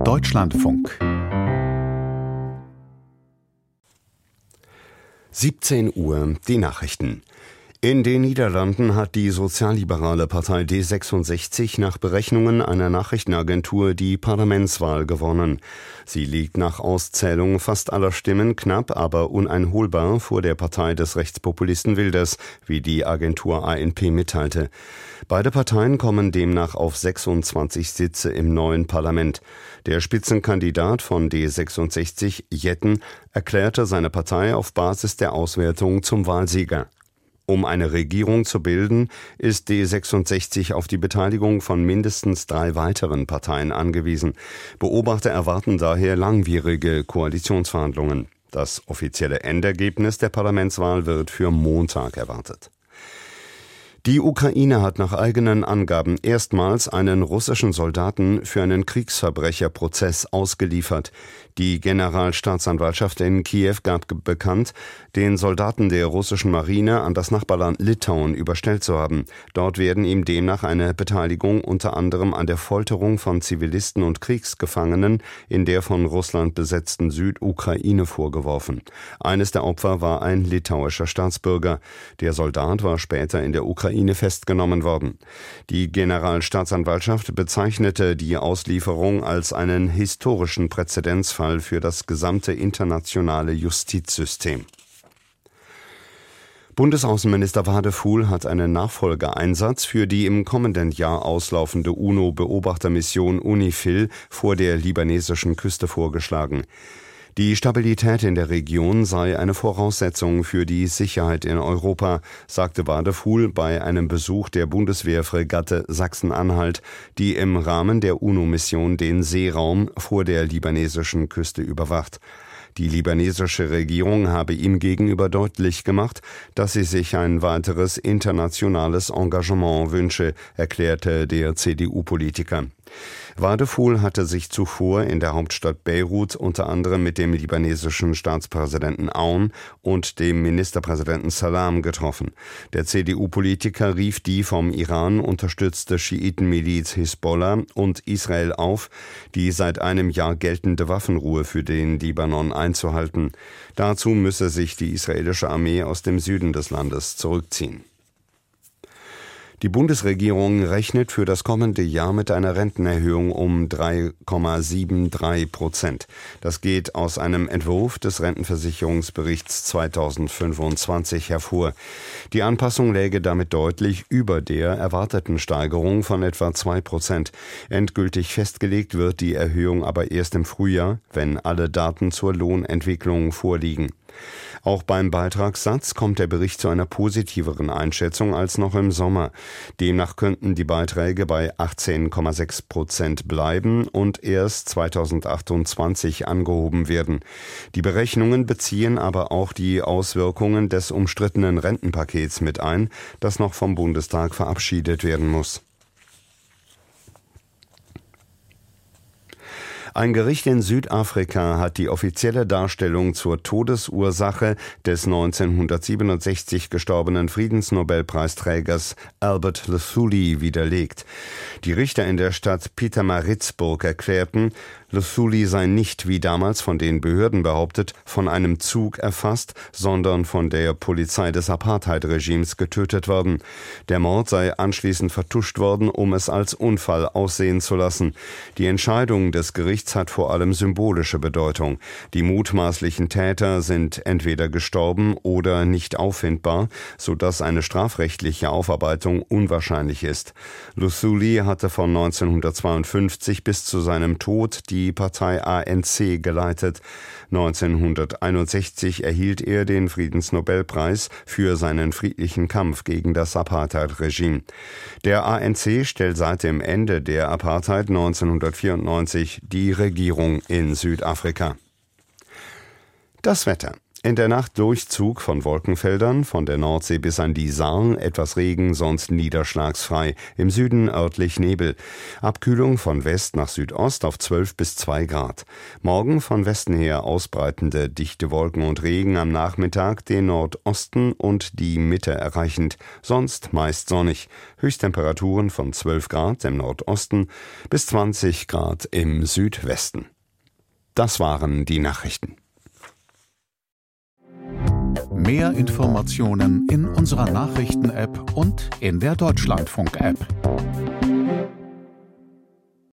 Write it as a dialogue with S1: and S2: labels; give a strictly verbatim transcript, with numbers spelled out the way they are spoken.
S1: Deutschlandfunk. siebzehn Uhr, die Nachrichten. In den Niederlanden hat die sozialliberale Partei D sechsundsechzig nach Berechnungen einer Nachrichtenagentur die Parlamentswahl gewonnen. Sie liegt nach Auszählung fast aller Stimmen knapp, aber uneinholbar vor der Partei des Rechtspopulisten Wilders, wie die Agentur A N P mitteilte. Beide Parteien kommen demnach auf sechsundzwanzig Sitze im neuen Parlament. Der Spitzenkandidat von D sechsundsechzig, Jetten, erklärte seine Partei auf Basis der Auswertung zum Wahlsieger. Um eine Regierung zu bilden, ist D sechsundsechzig auf die Beteiligung von mindestens drei weiteren Parteien angewiesen. Beobachter erwarten daher langwierige Koalitionsverhandlungen. Das offizielle Endergebnis der Parlamentswahl wird für Montag erwartet. Die Ukraine hat nach eigenen Angaben erstmals einen russischen Soldaten für einen Kriegsverbrecherprozess ausgeliefert. Die Generalstaatsanwaltschaft in Kiew gab bekannt, den Soldaten der russischen Marine an das Nachbarland Litauen überstellt zu haben. Dort werden ihm demnach eine Beteiligung unter anderem an der Folterung von Zivilisten und Kriegsgefangenen in der von Russland besetzten Südukraine vorgeworfen. Eines der Opfer war ein litauischer Staatsbürger. Der Soldat war später in der Ukraine festgenommen worden. Die Generalstaatsanwaltschaft bezeichnete die Auslieferung als einen historischen Präzedenzfall für das gesamte internationale Justizsystem. Bundesaußenminister Wadefuhl hat einen Nachfolgeeinsatz für die im kommenden Jahr auslaufende UNO-Beobachtermission UNIFIL vor der libanesischen Küste vorgeschlagen. Die Stabilität in der Region sei eine Voraussetzung für die Sicherheit in Europa, sagte Wadefuhl bei einem Besuch der Bundeswehrfregatte Sachsen-Anhalt, die im Rahmen der UNO-Mission den Seeraum vor der libanesischen Küste überwacht. Die libanesische Regierung habe ihm gegenüber deutlich gemacht, dass sie sich ein weiteres internationales Engagement wünsche, erklärte der C D U-Politiker. Wadefuhl hatte sich zuvor in der Hauptstadt Beirut unter anderem mit dem libanesischen Staatspräsidenten Aoun und dem Ministerpräsidenten Salam getroffen. Der C D U-Politiker rief die vom Iran unterstützte Schiitenmiliz Hisbollah und Israel auf, die seit einem Jahr geltende Waffenruhe für den Libanon einzuhalten. Dazu müsse sich die israelische Armee aus dem Süden des Landes zurückziehen. Die Bundesregierung rechnet für das kommende Jahr mit einer Rentenerhöhung um drei Komma dreiundsiebzig Prozent. Das geht aus einem Entwurf des Rentenversicherungsberichts zweitausendfünfundzwanzig hervor. Die Anpassung läge damit deutlich über der erwarteten Steigerung von etwa zwei Prozent. Endgültig festgelegt wird die Erhöhung aber erst im Frühjahr, wenn alle Daten zur Lohnentwicklung vorliegen. Auch beim Beitragssatz kommt der Bericht zu einer positiveren Einschätzung als noch im Sommer. Demnach könnten die Beiträge bei achtzehn Komma sechs Prozent bleiben und erst zweitausendachtundzwanzig angehoben werden. Die Berechnungen beziehen aber auch die Auswirkungen des umstrittenen Rentenpakets mit ein, das noch vom Bundestag verabschiedet werden muss. Ein Gericht in Südafrika hat die offizielle Darstellung zur Todesursache des neunzehnhundertsiebenundsechzig gestorbenen Friedensnobelpreisträgers Albert Luthuli widerlegt. Die Richter in der Stadt Pietermaritzburg erklärten, Luthuli sei nicht, wie damals von den Behörden behauptet, von einem Zug erfasst, sondern von der Polizei des Apartheid-Regimes getötet worden. Der Mord sei anschließend vertuscht worden, um es als Unfall aussehen zu lassen. Die Entscheidung des Gerichts hat vor allem symbolische Bedeutung. Die mutmaßlichen Täter sind entweder gestorben oder nicht auffindbar, sodass eine strafrechtliche Aufarbeitung unwahrscheinlich ist. Luthuli hatte von neunzehnhundertzweiundfünfzig bis zu seinem Tod die Partei A N C geleitet. neunzehnhunderteinundsechzig erhielt er den Friedensnobelpreis für seinen friedlichen Kampf gegen das Apartheid-Regime. Der A N C stellt seit dem Ende der Apartheid neunzehnhundertvierundneunzig die Regierung in Südafrika. Das Wetter. In der Nacht Durchzug von Wolkenfeldern, von der Nordsee bis an die Saar, etwas Regen, sonst niederschlagsfrei. Im Süden örtlich Nebel. Abkühlung von West nach Südost auf zwölf bis zwei Grad. Morgen von Westen her ausbreitende dichte Wolken und Regen, am Nachmittag den Nordosten und die Mitte erreichend. Sonst meist sonnig. Höchsttemperaturen von zwölf Grad im Nordosten bis zwanzig Grad im Südwesten. Das waren die Nachrichten.
S2: Mehr Informationen in unserer Nachrichten-App und in der Deutschlandfunk-App.